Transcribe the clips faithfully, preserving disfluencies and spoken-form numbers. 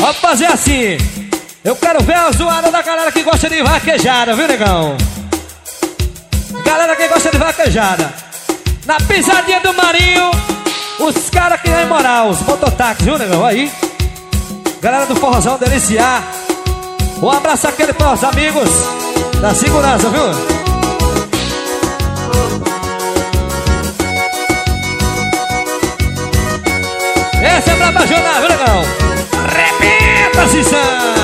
Vamos fazer assim. Eu quero ver a zoada da galera que gosta de vaquejada, viu, negão? Galera que gosta de vaquejada. Na pisadinha do Marinho, os caras que tem moral, os mototáxis, viu, negão? Aí. Galera do Forrozão Deliciar. Um abraço aquele para os amigos da segurança, viu? Essa é pra apaixonar, viu, negão? Repita, Cissão!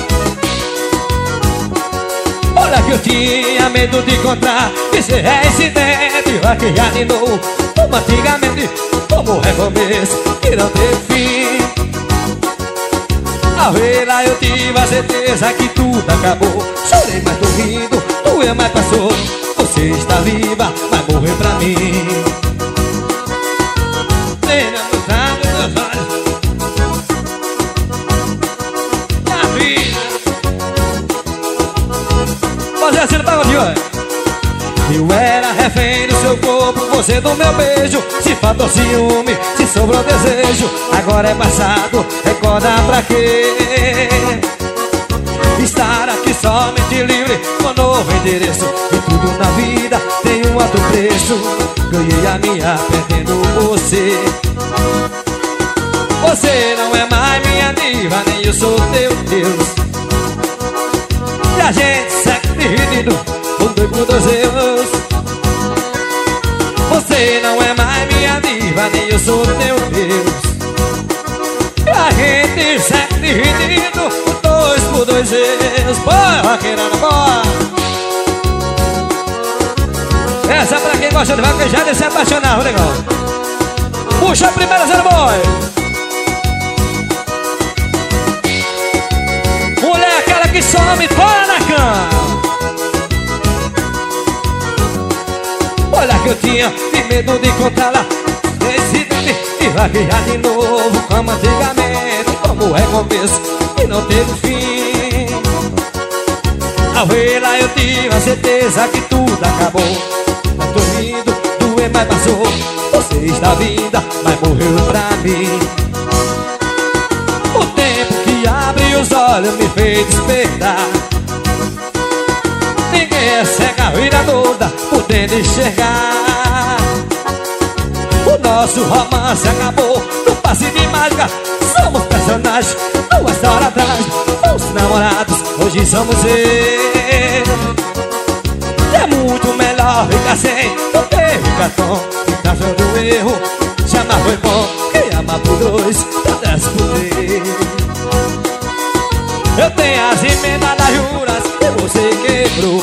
Olha que eu tinha medo de encontrar esse residente vaquejar de novo, como antigamente, como recomeço que não teve fim. Ao ver lá eu tive a certeza que tudo acabou. Chorei, mas tô rindo, doeu, mas passou. Você está viva, vai morrer pra mim. Veja no trago dos olhos da vida. Fazer assim no pagodinho, olha. Eu era refém do seu corpo, você do meu beijo. Se faltou ciúme, se sobrou desejo, agora é passado, recorda pra quê? Estar aqui somente livre, com novo endereço. E tudo na vida tem um alto preço. Ganhei a minha perdendo você. Você não é mais minha diva, nem eu sou teu Deus. E a gente segue dividido, um dois por dois eu. Você não é mais minha diva, nem eu sou teu Deus. E a gente segue dividido, um dois por dois eu. Bora, vaqueirada, bora! Essa é pra quem gosta de vaquejar e se apaixonar, legal. Puxa a primeira, zero boy. Mulher aquela que some fora na cama. Olha que eu tinha de medo de encontrá-la residente e vaquejar de novo, como antigamente, como recomeço e não teve fim. Ao ver-la eu tive a certeza que tudo acabou. Não tô rindo, doer, mas passou. Você está vinda, mas morreu pra mim. O tempo que abre os olhos me fez despertar. Ninguém é cega a vida toda, podendo enxergar. O nosso romance acabou no passe de mágica. Somos personagens numa história trágica. Fomos namorados, hoje somos eu. E é muito melhor ficar sem, não ter cartão. Tá achando o erro, jamais foi bom. Quem ama por dois, padece por três. Eu tenho as emendas das juras que você quebrou.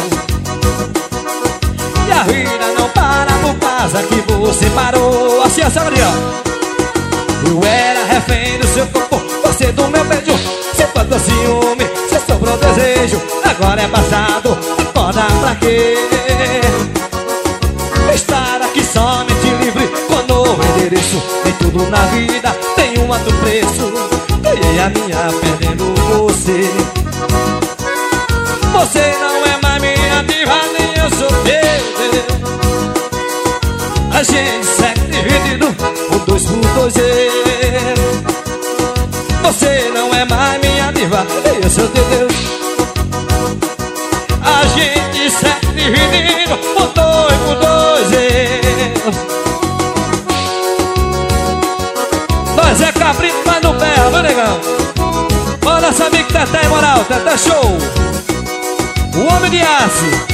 E a vida não para por causa que você parou. Assim, assim, ó. Eu era refém do seu corpo, você do meu beijo. Se faltou ciúme, se sobrou desejo, agora é passado, acorda pra quê? Estar aqui somente livre, com novo endereço. Nem tudo na vida tem um alto preço. Ganhei a minha perdendo você. Você não é mais minha diva, nem eu sou teu. A gente segue dividido, por dois por dois eu. Você não é mais minha diva, nem eu sou teu Deus. A gente segue dividido, por dois por dois eu. Nós é cabrito, mas no pé, viu, negão? Olha, sabe que Teté é moral, Teté show. O homem de aço.